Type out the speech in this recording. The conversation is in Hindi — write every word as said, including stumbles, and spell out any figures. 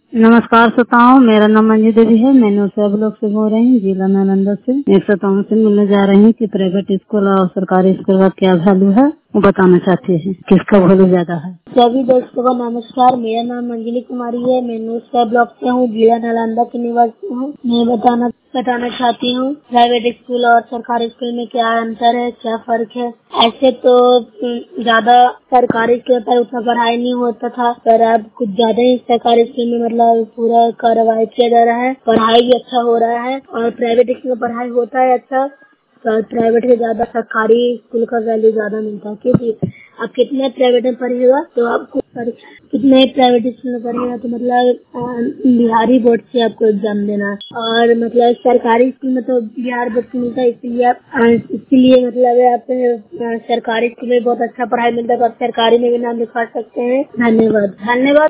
नमस्कार श्रोताओं, मेरा नाम मंजू देवी है। मैं नौसा ब्लॉक से बोल रही हूँ, जिला नालंदा से। एक श्रोताओं से मिलने जा रही हूँ कि प्राइवेट स्कूल और सरकारी स्कूल का क्या वैल्यू है, वो बताना चाहते हैं, किसका वैल्यू ज्यादा है। सभी दोस्तों को नमस्कार। मेरा नाम अंजलि कुमारी है। मैं नौसा ब्लॉक से हूँ, जिला नालंदा की निवासी हूँ। मैं बताना बताना चाहती हूँ प्राइवेट स्कूल और सरकारी स्कूल में क्या अंतर है, क्या फर्क है। ऐसे तो ज्यादा सरकारी स्कूल पर उतना पढ़ाई नहीं होता था, पर अब कुछ ज्यादा ही सरकारी स्कूल में मतलब पूरा कार्रवाई किया जा रहा है। पढ़ाई भी अच्छा हो रहा है और प्राइवेट स्कूल में पढ़ाई होता है अच्छा, तो प्राइवेट से ज्यादा सरकारी स्कूल का वैल्यू ज्यादा मिलता है। क्योंकि आप कितने प्राइवेट में पढ़ेगा तो आपको कितने प्राइवेट स्कूल में पढ़ेगा तो मतलब बिहारी बोर्ड से आपको एग्जाम देना, और मतलब सरकारी स्कूल में तो बिहार बोर्ड से मिलता है। इसलिए आप इसलिए मतलब आप सरकारी स्कूल में बहुत अच्छा पढ़ाई मिलता है, तो आप सरकारी में भी नाम लिखवा सकते हैं। धन्यवाद। धन्यवाद।